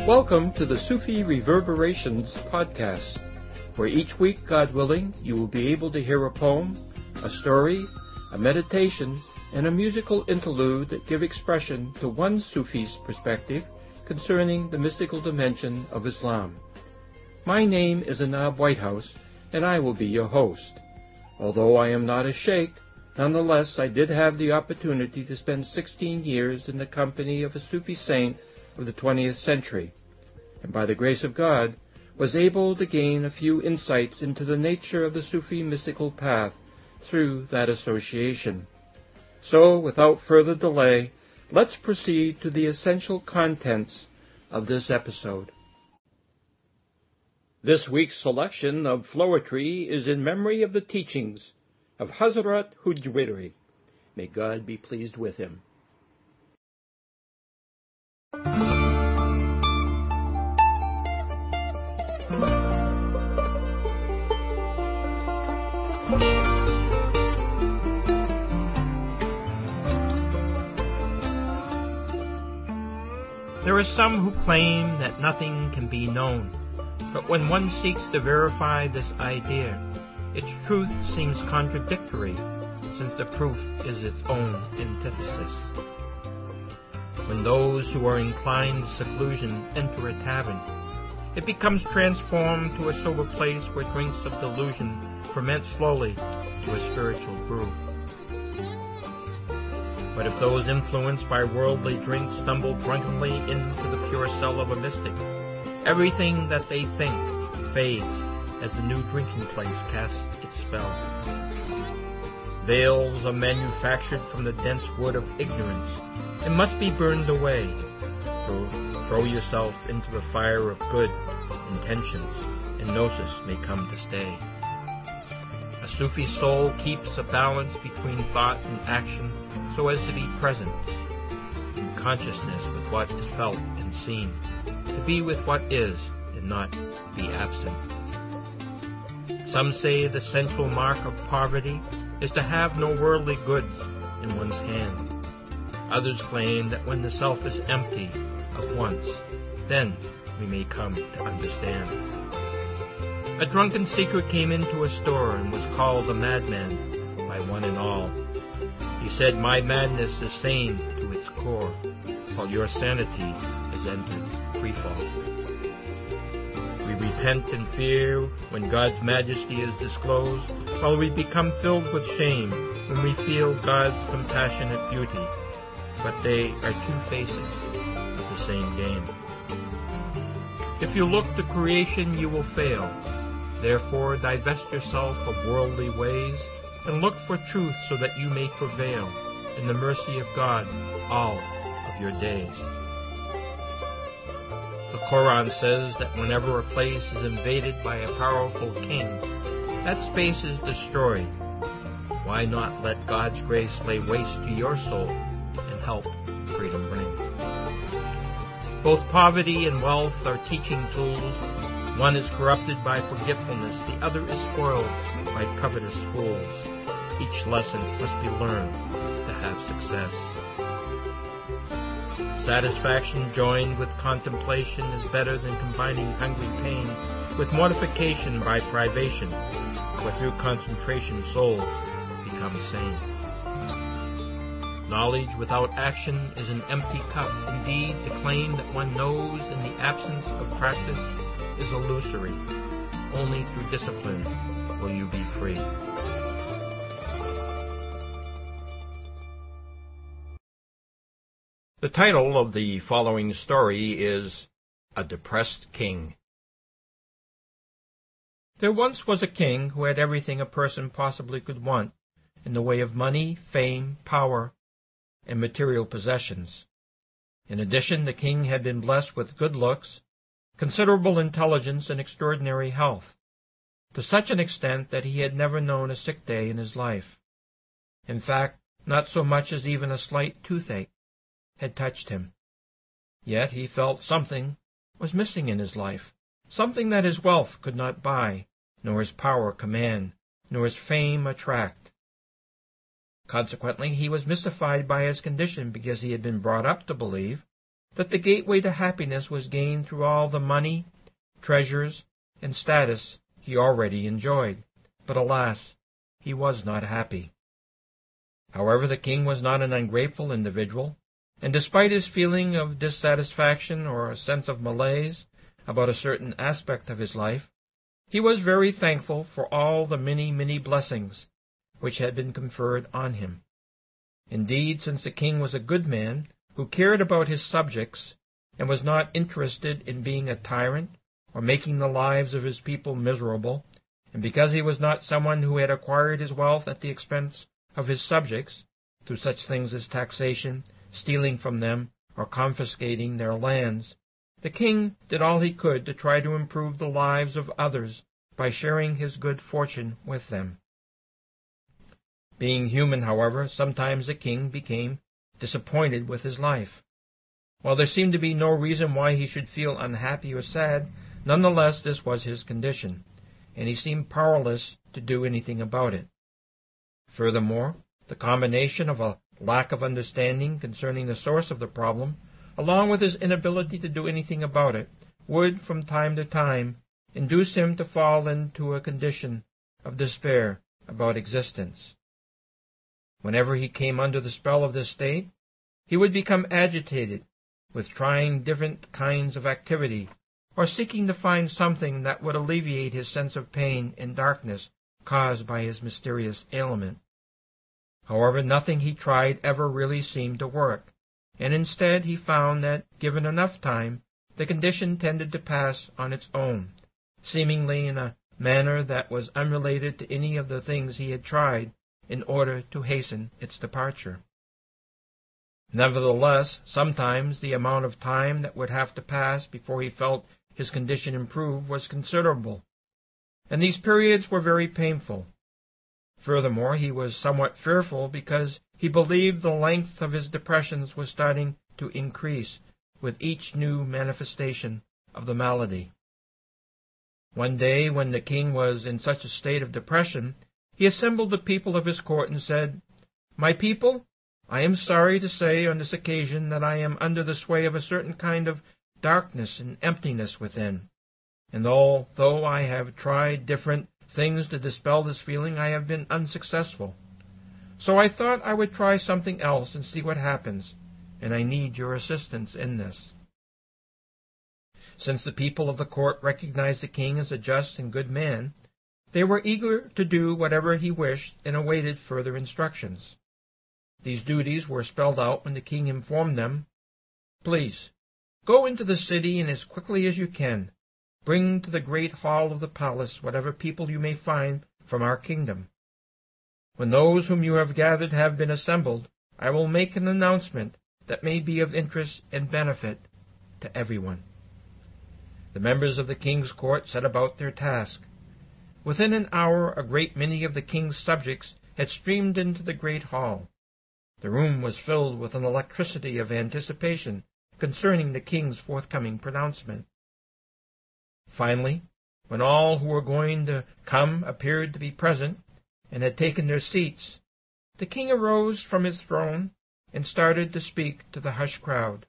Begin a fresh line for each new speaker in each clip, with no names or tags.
Welcome to the Sufi Reverberations podcast, where each week, God willing, you will be able to hear a poem, a story, a meditation, and a musical interlude that give expression to one Sufi's perspective concerning the mystical dimension of Islam. My name is Anab Whitehouse, and I will be your host. Although I am not a sheikh, nonetheless I did have the opportunity to spend 16 years in the company of a Sufi saint of the 20th century, and by the grace of God was able to gain a few insights into the nature of the Sufi mystical path through that association. So, without further delay, let's proceed to the essential contents of this episode. This week's selection of Floetry is in memory of the teachings of Hazrat Hujwiri. May God be pleased with him.
There are some who claim that nothing can be known, but when one seeks to verify this idea, its truth seems contradictory, since the proof is its own antithesis. When those who are inclined to seclusion enter a tavern, it becomes transformed to a sober place where drinks of delusion ferment slowly to a spiritual brew. But if those influenced by worldly drink stumble drunkenly into the pure cell of a mystic, everything that they think fades as the new drinking place casts its spell. Veils are manufactured from the dense wood of ignorance and must be burned away. So throw yourself into the fire of good intentions, and gnosis may come to stay. A Sufi soul keeps a balance between thought and action so as to be present in consciousness with what is felt and seen, to be with what is and not be absent. Some say the central mark of poverty is to have no worldly goods in one's hand. Others claim that when the self is empty of once, then we may come to understand. A drunken seeker came into a store and was called a madman by one and all. He said, "My madness is sane to its core, while your sanity has entered freefall." We repent in fear when God's majesty is disclosed, while we become filled with shame when we feel God's compassionate beauty. But they are two faces of the same game. If you look to creation, you will fail. Therefore, divest yourself of worldly ways and look for truth so that you may prevail in the mercy of God all of your days. The Quran says that whenever a place is invaded by a powerful king, that space is destroyed. Why not let God's grace lay waste to your soul and help freedom bring? Both poverty and wealth are teaching tools. One is corrupted by forgetfulness, the other is spoiled by covetous fools. Each lesson must be learned to have success. Satisfaction joined with contemplation is better than combining hungry pain with mortification by privation, for through concentration souls become sane. Knowledge without action is an empty cup. Indeed, to claim that one knows in the absence of practice is illusory. Only through discipline will you be free.
The title of the following story is A Depressed King.
There once was a king who had everything a person possibly could want in the way of money, fame, power, and material possessions. In addition, the king had been blessed with good looks, considerable intelligence, and extraordinary health, to such an extent that he had never known a sick day in his life. In fact, not so much as even a slight toothache had touched him. Yet he felt something was missing in his life, something that his wealth could not buy, nor his power command, nor his fame attract. Consequently, he was mystified by his condition because he had been brought up to believe that the gateway to happiness was gained through all the money, treasures, and status he already enjoyed. But alas, he was not happy. However, the king was not an ungrateful individual, and despite his feeling of dissatisfaction or a sense of malaise about a certain aspect of his life, he was very thankful for all the many, many blessings which had been conferred on him. Indeed, since the king was a good man who cared about his subjects and was not interested in being a tyrant or making the lives of his people miserable, and because he was not someone who had acquired his wealth at the expense of his subjects, through such things as taxation, stealing from them, or confiscating their lands, the king did all he could to try to improve the lives of others by sharing his good fortune with them. Being human, however, sometimes the king became disappointed with his life. While there seemed to be no reason why he should feel unhappy or sad, nonetheless this was his condition, and he seemed powerless to do anything about it. Furthermore, the combination of a lack of understanding concerning the source of the problem, along with his inability to do anything about it, would, from time to time, induce him to fall into a condition of despair about existence. Whenever he came under the spell of this state, he would become agitated with trying different kinds of activity, or seeking to find something that would alleviate his sense of pain and darkness caused by his mysterious ailment. However, nothing he tried ever really seemed to work, and instead he found that, given enough time, the condition tended to pass on its own, seemingly in a manner that was unrelated to any of the things he had tried in order to hasten its departure. Nevertheless, sometimes the amount of time that would have to pass before he felt his condition improve was considerable, and these periods were very painful. Furthermore, he was somewhat fearful because he believed the length of his depressions was starting to increase with each new manifestation of the malady. One day, when the king was in such a state of depression, he assembled the people of his court and said, "My people, I am sorry to say on this occasion that I am under the sway of a certain kind of darkness and emptiness within, and although I have tried different things to dispel this feeling, I have been unsuccessful. So I thought I would try something else and see what happens, and I need your assistance in this." Since the people of the court recognized the king as a just and good man, they were eager to do whatever he wished and awaited further instructions. These duties were spelled out when the king informed them, "Please, go into the city and as quickly as you can, bring to the great hall of the palace whatever people you may find from our kingdom. When those whom you have gathered have been assembled, I will make an announcement that may be of interest and benefit to everyone." The members of the king's court set about their task. Within an hour, a great many of the king's subjects had streamed into the great hall. The room was filled with an electricity of anticipation concerning the king's forthcoming pronouncement. Finally, when all who were going to come appeared to be present and had taken their seats, the king arose from his throne and started to speak to the hushed crowd.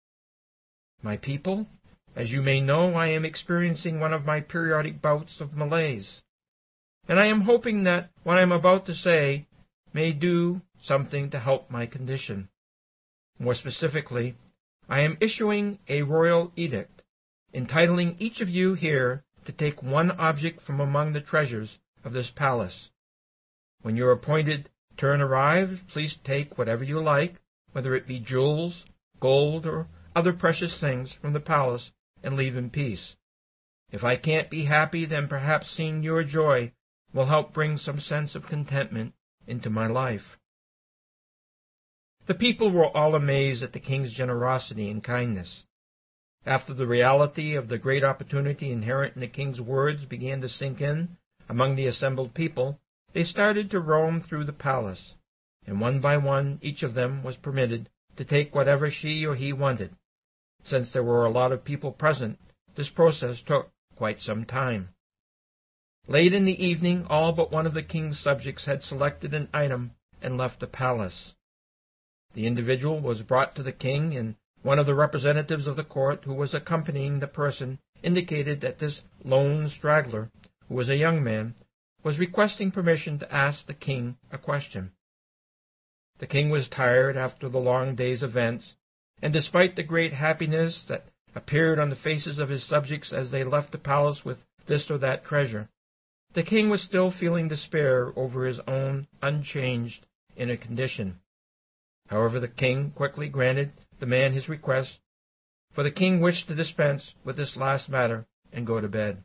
"My people, as you may know, I am experiencing one of my periodic bouts of malaise, and I am hoping that what I am about to say may do something to help my condition. More specifically, I am issuing a royal edict, entitling each of you here to take one object from among the treasures of this palace. When your appointed turn arrives, please take whatever you like, whether it be jewels, gold, or other precious things from the palace, and leave in peace. If I can't be happy, then perhaps seeing your joy will help bring some sense of contentment into my life." The people were all amazed at the king's generosity and kindness. After the reality of the great opportunity inherent in the king's words began to sink in among the assembled people, they started to roam through the palace, and one by one each of them was permitted to take whatever she or he wanted. Since there were a lot of people present, this process took quite some time. Late in the evening, all but one of the king's subjects had selected an item and left the palace. The individual was brought to the king, and One of the representatives of the court who was accompanying the person indicated that this lone straggler, who was a young man, was requesting permission to ask the king a question. The king was tired after the long day's events, and despite the great happiness that appeared on the faces of his subjects as they left the palace with this or that treasure, the king was still feeling despair over his own unchanged inner condition. However, the king quickly granted the man his request, for the king wished to dispense with this last matter and go to bed.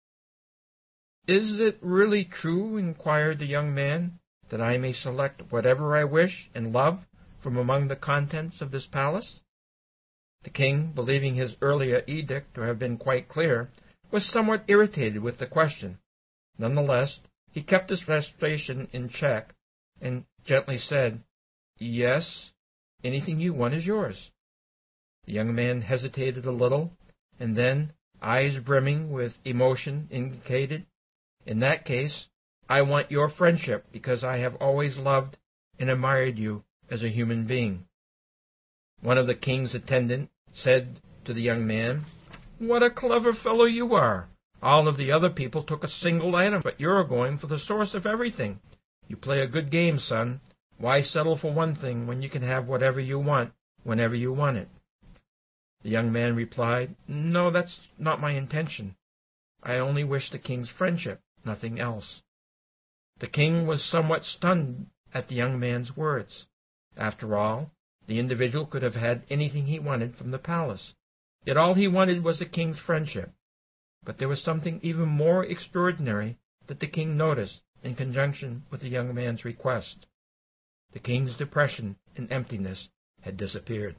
"Is it really true," inquired the young man, "that I may select whatever I wish and love from among the contents of this palace?" The king, believing his earlier edict to have been quite clear, was somewhat irritated with the question. Nonetheless, he kept his frustration in check and gently said, "Yes, anything you want is yours." The young man hesitated a little, and then, eyes brimming with emotion, indicated, "In that case, I want your friendship because I have always loved and admired you as a human being." One of the king's attendants said to the young man, "What a clever fellow you are! All of the other people took a single item, but you're going for the source of everything. You play a good game, son. Why settle for one thing when you can have whatever you want, whenever you want it?" The young man replied, "No, that's not my intention. I only wish the king's friendship, nothing else." The king was somewhat stunned at the young man's words. After all, the individual could have had anything he wanted from the palace. Yet all he wanted was the king's friendship. But there was something even more extraordinary that the king noticed in conjunction with the young man's request. The king's depression and emptiness had disappeared.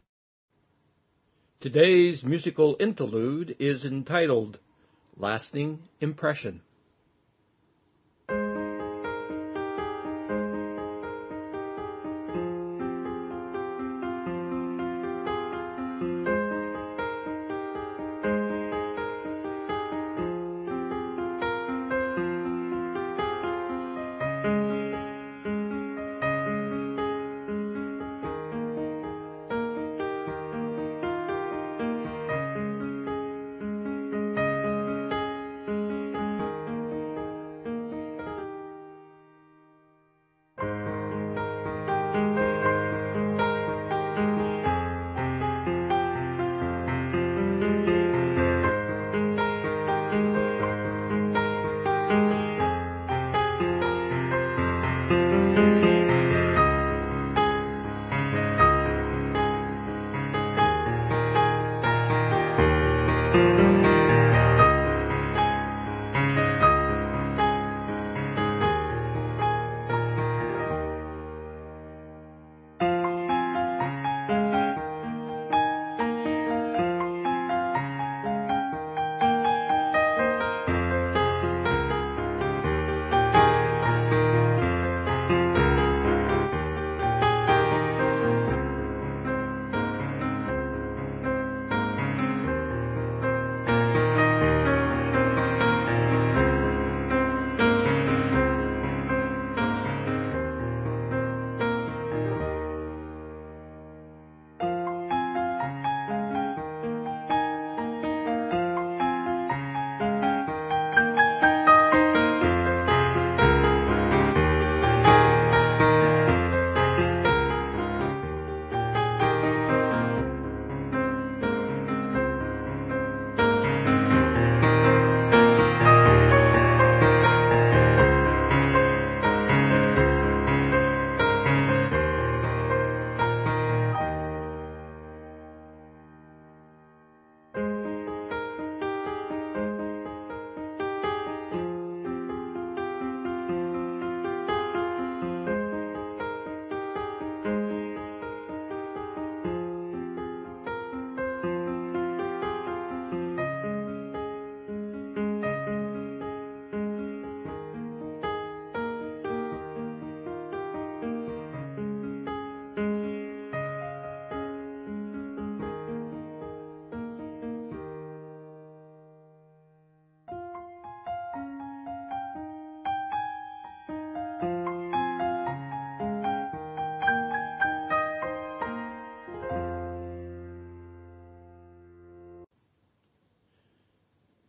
Today's musical interlude is entitled Lasting Impression.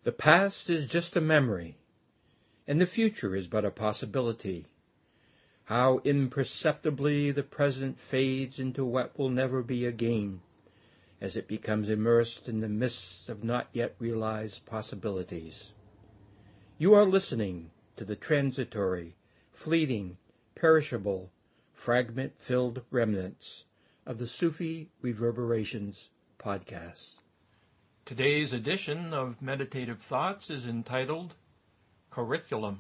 The past is just a memory, and the future is but a possibility. How imperceptibly the present fades into what will never be again, as it becomes immersed in the mists of not yet realized possibilities. You are listening to the transitory, fleeting, perishable, fragment-filled remnants of the Sufi Reverberations podcast.
Today's edition of Meditative Thoughts is entitled Curriculum.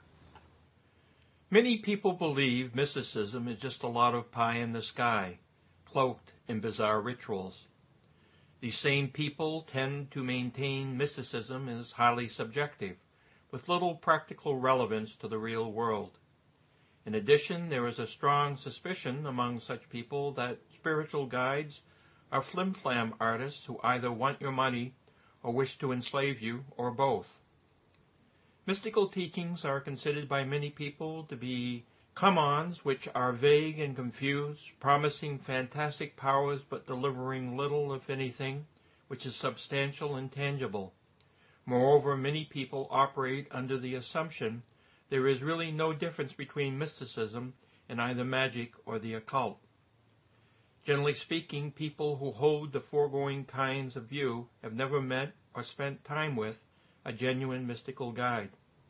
Many people believe mysticism is just a lot of pie in the sky, cloaked in bizarre rituals. These same people tend to maintain mysticism is highly subjective, with little practical relevance to the real world. In addition, there is a strong suspicion among such people that spiritual guides are flim-flam artists who either want your money or wish to enslave you, or both. Mystical teachings are considered by many people to be come-ons which are vague and confused, promising fantastic powers but delivering little, if anything, which is substantial and tangible. Moreover, many people operate under the assumption there is really no difference between mysticism and either magic or the occult. Generally speaking, people who hold the foregoing kinds of view have never met or spent time with a genuine mystical guide.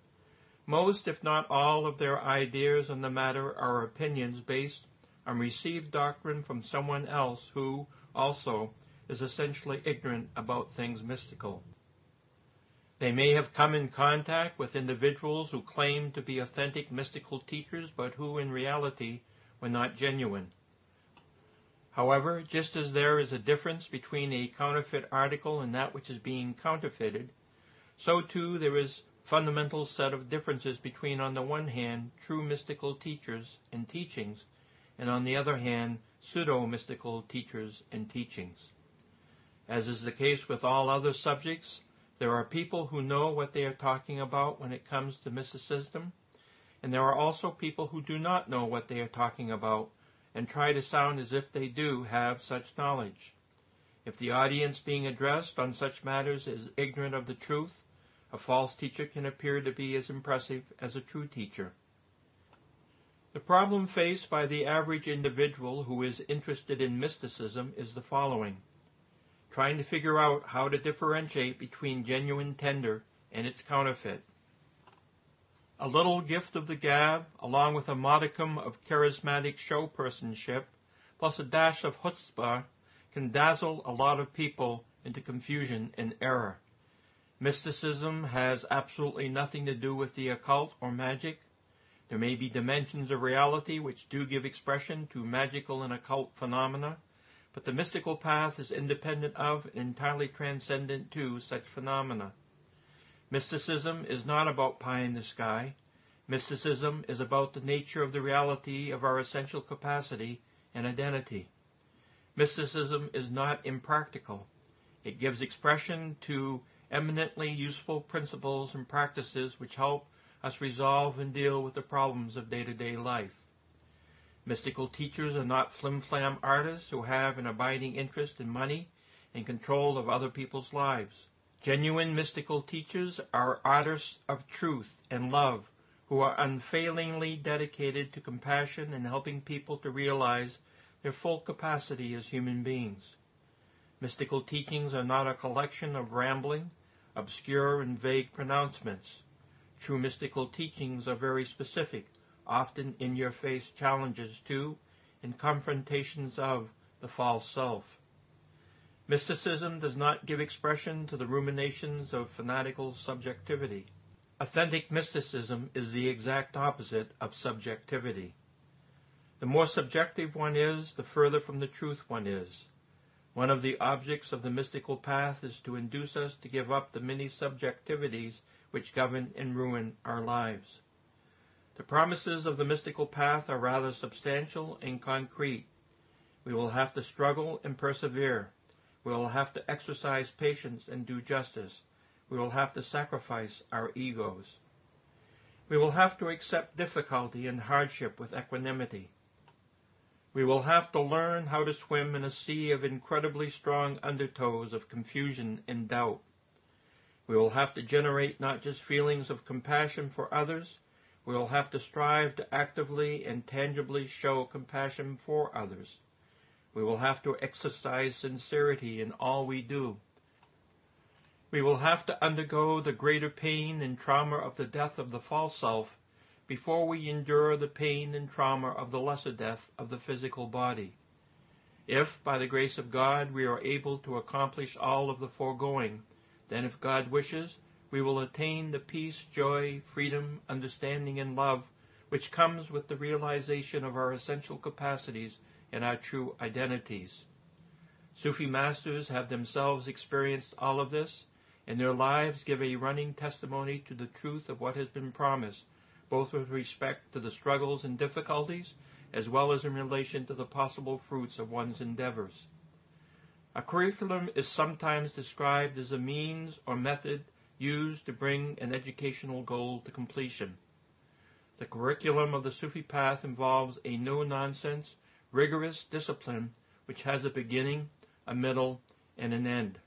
Most, if not all, of their ideas on the matter are opinions based on received doctrine from someone else who, also, is essentially ignorant about things mystical. They may have come in contact with individuals who claim to be authentic mystical teachers, but who in reality were not genuine. However, just as there is a difference between a counterfeit article and that which is being counterfeited, so too there is a fundamental set of differences between, on the one hand, true mystical teachers and teachings, and on the other hand, pseudo-mystical teachers and teachings. As is the case with all other subjects, there are people who know what they are talking about when it comes to mysticism, and there are also people who do not know what they are talking about and try to sound as if they do have such knowledge. If the audience being addressed on such matters is ignorant of the truth, a false teacher can appear to be as impressive as a true teacher. The problem faced by the average individual who is interested in mysticism is the following: trying to figure out how to differentiate between genuine tender and its counterfeit. A little gift of the gab, along with a modicum of charismatic showpersonship, plus a dash of chutzpah, can dazzle a lot of people into confusion and error. Mysticism has absolutely nothing to do with the occult or magic. There may be dimensions of reality which do give expression to magical and occult phenomena, but the mystical path is independent of and entirely transcendent to such phenomena. Mysticism is not about pie in the sky. Mysticism is about the nature of the reality of our essential capacity and identity. Mysticism is not impractical. It gives expression to eminently useful principles and practices which help us resolve and deal with the problems of day-to-day life. Mystical teachers are not flim-flam artists who have an abiding interest in money and control of other people's lives. Genuine mystical teachers are artists of truth and love who are unfailingly dedicated to compassion and helping people to realize their full capacity as human beings. Mystical teachings are not a collection of rambling, obscure and vague pronouncements. True mystical teachings are very specific, often in-your-face challenges to and confrontations of the false self. Mysticism does not give expression to the ruminations of fanatical subjectivity. Authentic mysticism is the exact opposite of subjectivity. The more subjective one is, the further from the truth one is. One of the objects of the mystical path is to induce us to give up the many subjectivities which govern and ruin our lives. The promises of the mystical path are rather substantial and concrete. We will have to struggle and persevere. We will have to exercise patience and do justice. We will have to sacrifice our egos. We will have to accept difficulty and hardship with equanimity. We will have to learn how to swim in a sea of incredibly strong undertows of confusion and doubt.
We will have to generate not just feelings of compassion for others, we will have to strive to actively and tangibly show compassion for others. We will have to exercise sincerity in all we do. We will have to undergo the greater pain and trauma of the death of the false self before we endure the pain and trauma of the lesser death of the physical body. If, by the grace of God, we are able to accomplish all of the foregoing, then if God wishes, we will attain the peace, joy, freedom, understanding, and love which comes with the realization of our essential capacities and our true identities. Sufi masters have themselves experienced all of this, and their lives give a running testimony to the truth of what has been promised, both with respect to the struggles and difficulties, as well as in relation to the possible fruits of one's endeavors. A curriculum is sometimes described as a means or method used to bring an educational goal to completion. The curriculum of the Sufi path involves a no-nonsense, rigorous discipline which has a beginning, a middle, and an end.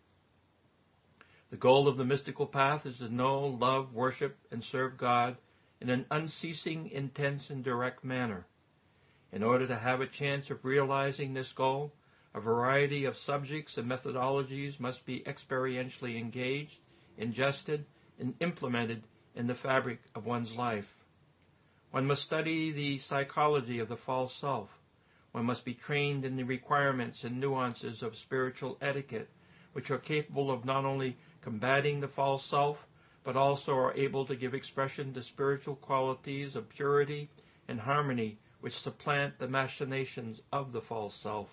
The goal of the mystical path is to know, love, worship, and serve God in an unceasing, intense, and direct manner. In order to have a chance of realizing this goal, a variety of subjects and methodologies must be experientially engaged, ingested, and implemented in the fabric of one's life. One must study the psychology of the false self. One must be trained in the requirements and nuances of spiritual etiquette, which are capable of not only combating the false self, but also are able to give expression to spiritual qualities of purity and harmony which supplant the machinations of the false self.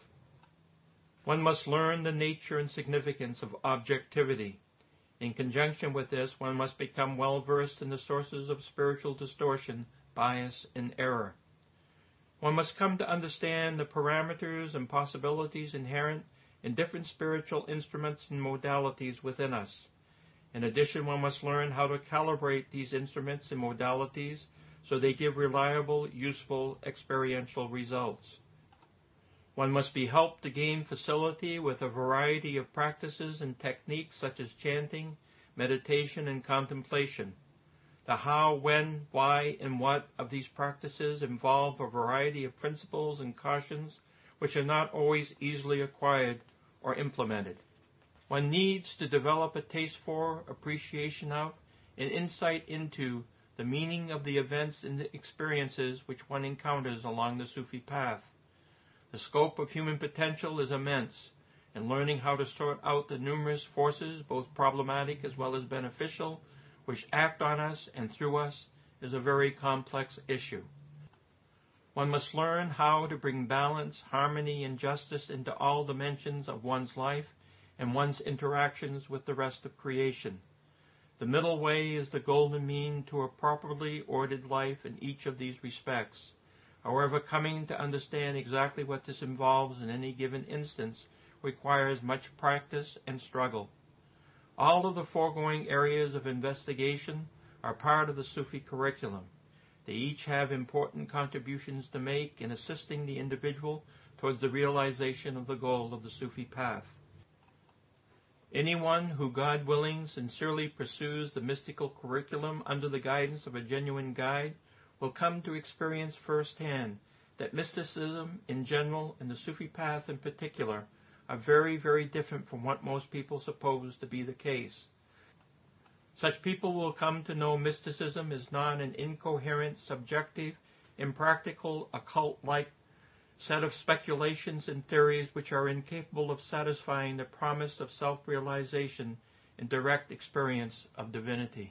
One must learn the nature and significance of objectivity. In conjunction with this, one must become well versed in the sources of spiritual distortion, bias, and error. One must come to understand the parameters and possibilities inherent in different spiritual instruments and modalities within us. In addition, one must learn how to calibrate these instruments and modalities so they give reliable, useful, experiential results. One must be helped to gain facility with a variety of practices and techniques such as chanting, meditation, and contemplation. The how, when, why, and what of these practices involve a variety of principles and cautions which are not always easily acquired or implemented. One needs to develop a taste for, appreciation of, and insight into the meaning of the events and the experiences which one encounters along the Sufi path. The scope of human potential is immense, and learning how to sort out the numerous forces, both problematic as well as beneficial, which act on us and through us, is a very complex issue. One must learn how to bring balance, harmony, and justice into all dimensions of one's life and one's interactions with the rest of creation. The middle way is the golden mean to a properly ordered life in each of these respects. However, coming to understand exactly what this involves in any given instance requires much practice and struggle. All of the foregoing areas of investigation are part of the Sufi curriculum. They each have important contributions to make in assisting the individual towards the realization of the goal of the Sufi path. Anyone who, God willing, sincerely pursues the mystical curriculum under the guidance of a genuine guide will come to experience firsthand that mysticism in general and the Sufi path in particular are very, very different from what most people suppose to be the case. Such people will come to know mysticism as not an incoherent, subjective, impractical, occult-like set of speculations and theories which are incapable of satisfying the promise of self-realization and direct experience of divinity.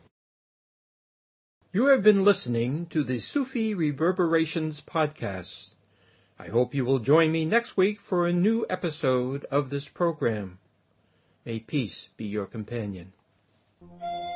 You have been listening to the Sufi Reverberations podcast. I hope you will join me next week for a new episode of this program. May peace be your companion.